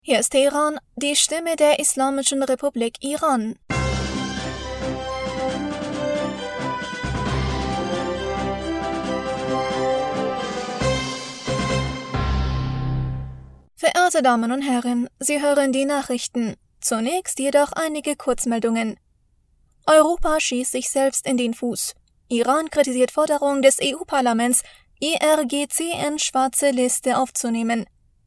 Hier ist Teheran, die Stimme der Islamischen Republik Iran. Verehrte Damen und Herren, Sie hören die Nachrichten. Zunächst jedoch einige Kurzmeldungen. Europa schießt sich selbst in den Fuß. Iran kritisiert Forderung des EU-Parlaments, IRGC in schwarze Liste aufzunehmen.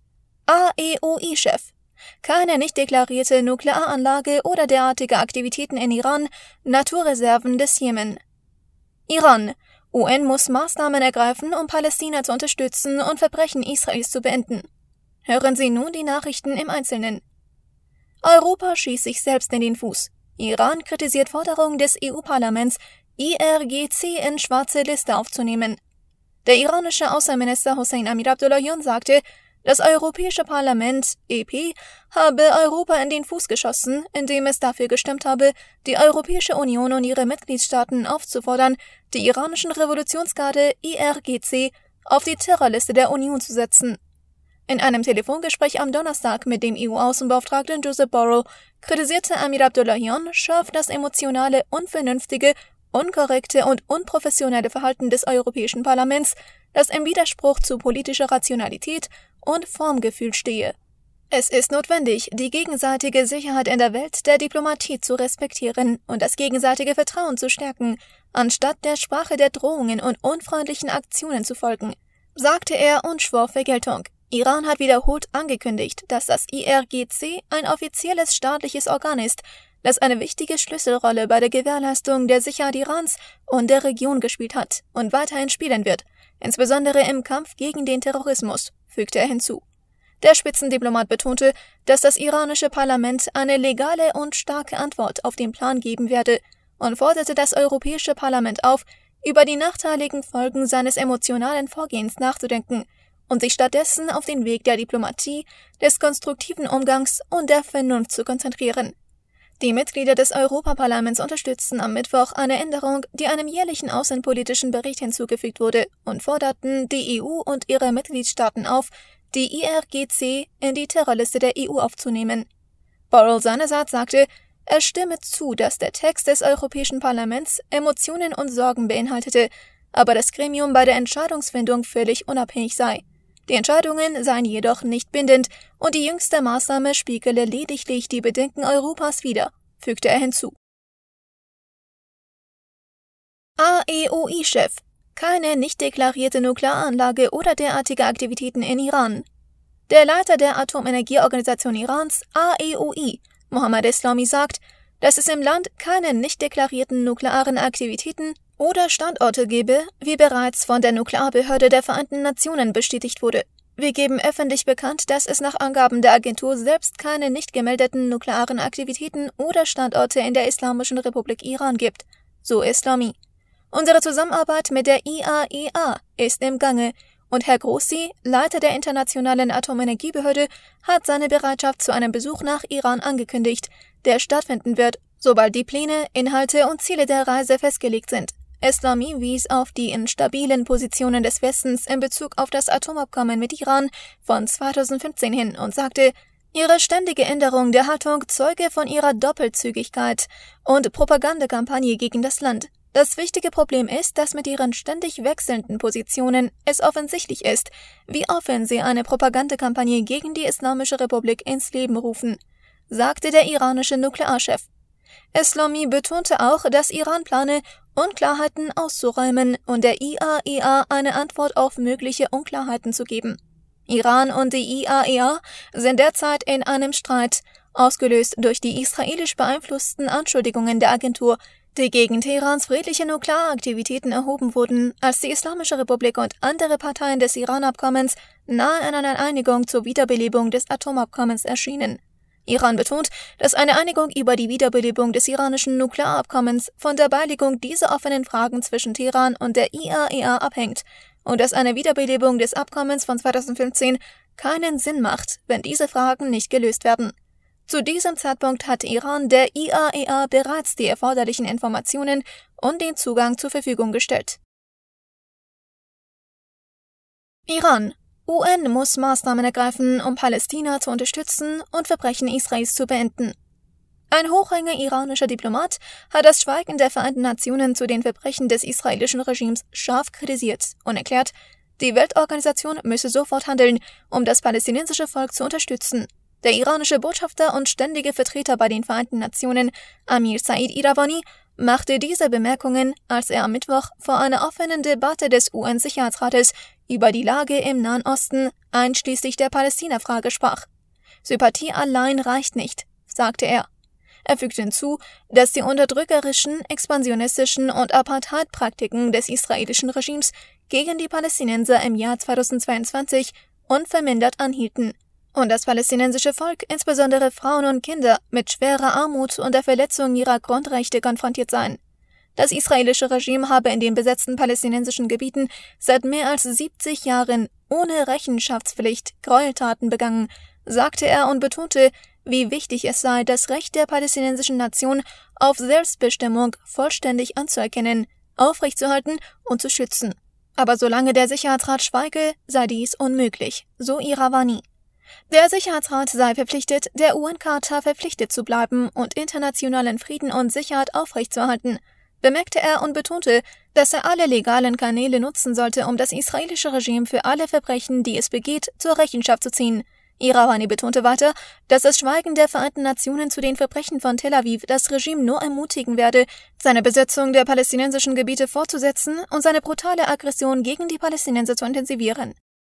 AEOI-Chef: Keine nicht deklarierte Nuklearanlage oder derartige Aktivitäten in Iran, Naturreserven des Jemen. Iran: UN muss Maßnahmen ergreifen, um Palästina zu unterstützen und Verbrechen Israels zu beenden. Hören Sie nun die Nachrichten im Einzelnen. Europa schießt sich selbst in den Fuß. Iran kritisiert Forderung des EU-Parlaments, IRGC in schwarze Liste aufzunehmen. Der iranische Außenminister Hossein Amir-Abdollahian sagte, das Europäische Parlament, EP, habe Europa in den Fuß geschossen, indem es dafür gestimmt habe, die Europäische Union und ihre Mitgliedstaaten aufzufordern, die iranischen Revolutionsgarde IRGC auf die Terrorliste der Union zu setzen. In einem Telefongespräch am Donnerstag mit dem EU-Außenbeauftragten Josep Borrell kritisierte Amir-Abdollahian scharf das emotionale, unvernünftige, unkorrekte und unprofessionelle Verhalten des Europäischen Parlaments, das im Widerspruch zu politischer Rationalität und Formgefühl stehe. Es ist notwendig, die gegenseitige Sicherheit in der Welt der Diplomatie zu respektieren und das gegenseitige Vertrauen zu stärken, anstatt der Sprache der Drohungen und unfreundlichen Aktionen zu folgen, sagte er und schwor Vergeltung. Iran hat wiederholt angekündigt, dass das IRGC ein offizielles staatliches Organ ist, das eine wichtige Schlüsselrolle bei der Gewährleistung der Sicherheit Irans und der Region gespielt hat und weiterhin spielen wird, insbesondere im Kampf gegen den Terrorismus, fügte er hinzu. Der Spitzendiplomat betonte, dass das iranische Parlament eine legale und starke Antwort auf den Plan geben werde und forderte das Europäische Parlament auf, über die nachteiligen Folgen seines emotionalen Vorgehens nachzudenken und sich stattdessen auf den Weg der Diplomatie, des konstruktiven Umgangs und der Vernunft zu konzentrieren. Die Mitglieder des Europaparlaments unterstützten am Mittwoch eine Änderung, die einem jährlichen außenpolitischen Bericht hinzugefügt wurde, und forderten die EU und ihre Mitgliedstaaten auf, die IRGC in die Terrorliste der EU aufzunehmen. Borrell seinerseits sagte, er stimme zu, dass der Text des Europäischen Parlaments Emotionen und Sorgen beinhaltete, aber das Gremium bei der Entscheidungsfindung völlig unabhängig sei. Die Entscheidungen seien jedoch nicht bindend und die jüngste Maßnahme spiegele lediglich die Bedenken Europas wider, fügte er hinzu. AEOI-Chef: Keine nicht deklarierte Nuklearanlage oder derartige Aktivitäten in Iran. Der Leiter der Atomenergieorganisation Irans, AEOI, Mohammad Eslami, sagt, dass es im Land keine nicht deklarierten nuklearen Aktivitäten oder Standorte gebe, wie bereits von der Nuklearbehörde der Vereinten Nationen bestätigt wurde. Wir geben öffentlich bekannt, dass es nach Angaben der Agentur selbst keine nicht gemeldeten nuklearen Aktivitäten oder Standorte in der Islamischen Republik Iran gibt, so Eslami. Unsere Zusammenarbeit mit der IAEA ist im Gange und Herr Grossi, Leiter der Internationalen Atomenergiebehörde, hat seine Bereitschaft zu einem Besuch nach Iran angekündigt, der stattfinden wird, sobald die Pläne, Inhalte und Ziele der Reise festgelegt sind. Eslami wies auf die instabilen Positionen des Westens in Bezug auf das Atomabkommen mit Iran von 2015 hin und sagte, ihre ständige Änderung der Haltung zeuge von ihrer Doppelzügigkeit und Propagandakampagne gegen das Land. Das wichtige Problem ist, dass mit ihren ständig wechselnden Positionen es offensichtlich ist, wie offen sie eine Propagandakampagne gegen die Islamische Republik ins Leben rufen, sagte der iranische Nuklearchef. Eslami betonte auch, dass Iran plane, Unklarheiten auszuräumen und der IAEA eine Antwort auf mögliche Unklarheiten zu geben. Iran und die IAEA sind derzeit in einem Streit, ausgelöst durch die israelisch beeinflussten Anschuldigungen der Agentur, die gegen Teherans friedliche Nuklearaktivitäten erhoben wurden, als die Islamische Republik und andere Parteien des Iran-Abkommens nahe an einer Einigung zur Wiederbelebung des Atomabkommens erschienen. Iran betont, dass eine Einigung über die Wiederbelebung des iranischen Nuklearabkommens von der Beilegung dieser offenen Fragen zwischen Teheran und der IAEA abhängt und dass eine Wiederbelebung des Abkommens von 2015 keinen Sinn macht, wenn diese Fragen nicht gelöst werden. Zu diesem Zeitpunkt hat Iran der IAEA bereits die erforderlichen Informationen und den Zugang zur Verfügung gestellt. Iran: UN muss Maßnahmen ergreifen, um Palästina zu unterstützen und Verbrechen Israels zu beenden. Ein hochrangiger iranischer Diplomat hat das Schweigen der Vereinten Nationen zu den Verbrechen des israelischen Regimes scharf kritisiert und erklärt, die Weltorganisation müsse sofort handeln, um das palästinensische Volk zu unterstützen. Der iranische Botschafter und ständige Vertreter bei den Vereinten Nationen, Amir Said Iravani, machte diese Bemerkungen, als er am Mittwoch vor einer offenen Debatte des UN-Sicherheitsrates über die Lage im Nahen Osten, einschließlich der Palästina-Frage, sprach. Sympathie allein reicht nicht, sagte er. Er fügte hinzu, dass die unterdrückerischen, expansionistischen und Apartheid-Praktiken des israelischen Regimes gegen die Palästinenser im Jahr 2022 unvermindert anhielten und das palästinensische Volk, insbesondere Frauen und Kinder, mit schwerer Armut und der Verletzung ihrer Grundrechte konfrontiert seien. Das israelische Regime habe in den besetzten palästinensischen Gebieten seit mehr als 70 Jahren ohne Rechenschaftspflicht Gräueltaten begangen, sagte er und betonte, wie wichtig es sei, das Recht der palästinensischen Nation auf Selbstbestimmung vollständig anzuerkennen, aufrechtzuerhalten und zu schützen. Aber solange der Sicherheitsrat schweige, sei dies unmöglich, so Iravani. Der Sicherheitsrat sei verpflichtet, der UN-Charta verpflichtet zu bleiben und internationalen Frieden und Sicherheit aufrechtzuerhalten, bemerkte er und betonte, dass er alle legalen Kanäle nutzen sollte, um das israelische Regime für alle Verbrechen, die es begeht, zur Rechenschaft zu ziehen. Iravani betonte weiter, dass das Schweigen der Vereinten Nationen zu den Verbrechen von Tel Aviv das Regime nur ermutigen werde, seine Besetzung der palästinensischen Gebiete fortzusetzen und seine brutale Aggression gegen die Palästinenser zu intensivieren.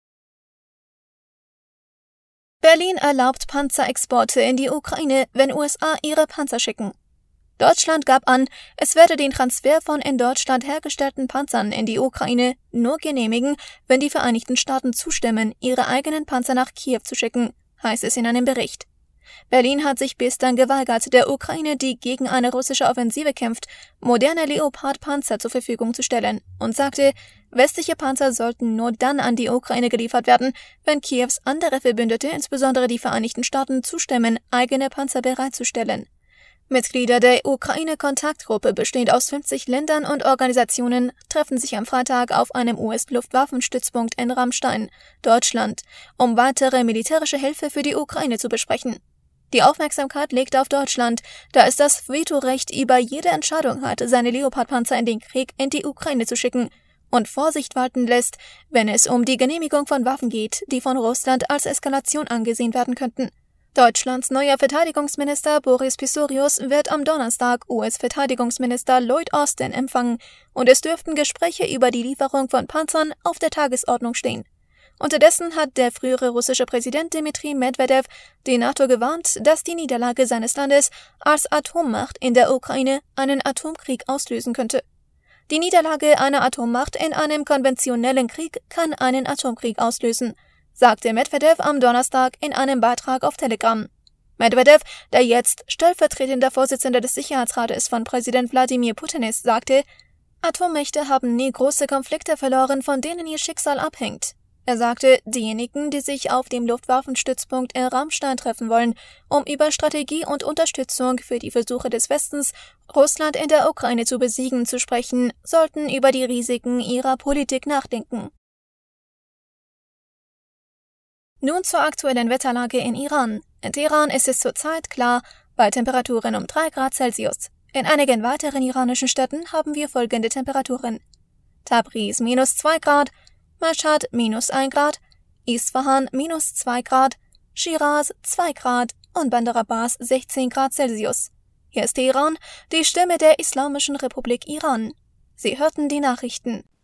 Berlin erlaubt Panzerexporte in die Ukraine, wenn USA ihre Panzer schicken. Deutschland gab an, es werde den Transfer von in Deutschland hergestellten Panzern in die Ukraine nur genehmigen, wenn die Vereinigten Staaten zustimmen, ihre eigenen Panzer nach Kiew zu schicken, heißt es in einem Bericht. Berlin hat sich bislang geweigert, der Ukraine, die gegen eine russische Offensive kämpft, moderne Leopard-Panzer zur Verfügung zu stellen und sagte, westliche Panzer sollten nur dann an die Ukraine geliefert werden, wenn Kiews andere Verbündete, insbesondere die Vereinigten Staaten, zustimmen, eigene Panzer bereitzustellen. Mitglieder der Ukraine-Kontaktgruppe, bestehend aus 50 Ländern und Organisationen, treffen sich am Freitag auf einem US-Luftwaffenstützpunkt in Ramstein, Deutschland, um weitere militärische Hilfe für die Ukraine zu besprechen. Die Aufmerksamkeit liegt auf Deutschland, da es das Vetorecht über jede Entscheidung hat, seine Leopardpanzer in den Krieg in die Ukraine zu schicken und Vorsicht walten lässt, wenn es um die Genehmigung von Waffen geht, die von Russland als Eskalation angesehen werden könnten. Deutschlands neuer Verteidigungsminister Boris Pistorius wird am Donnerstag US-Verteidigungsminister Lloyd Austin empfangen und es dürften Gespräche über die Lieferung von Panzern auf der Tagesordnung stehen. Unterdessen hat der frühere russische Präsident Dmitri Medvedev die NATO gewarnt, dass die Niederlage seines Landes als Atommacht in der Ukraine einen Atomkrieg auslösen könnte. Die Niederlage einer Atommacht in einem konventionellen Krieg kann einen Atomkrieg auslösen, sagte Medvedev am Donnerstag in einem Beitrag auf Telegram. Medvedev, der jetzt stellvertretender Vorsitzender des Sicherheitsrates von Präsident Wladimir Putin ist, sagte, Atommächte haben nie große Konflikte verloren, von denen ihr Schicksal abhängt. Er sagte, diejenigen, die sich auf dem Luftwaffenstützpunkt in Ramstein treffen wollen, um über Strategie und Unterstützung für die Versuche des Westens, Russland in der Ukraine zu besiegen, zu sprechen, sollten über die Risiken ihrer Politik nachdenken. Nun zur aktuellen Wetterlage in Iran. In Teheran ist es zurzeit klar, bei Temperaturen um 3 Grad Celsius. In einigen weiteren iranischen Städten haben wir folgende Temperaturen: Tabriz -2 Grad, Mashhad -1 Grad, Isfahan -2 Grad, Shiraz 2 Grad und Bandar Abbas 16 Grad Celsius. Hier ist Teheran, die Stimme der Islamischen Republik Iran. Sie hörten die Nachrichten.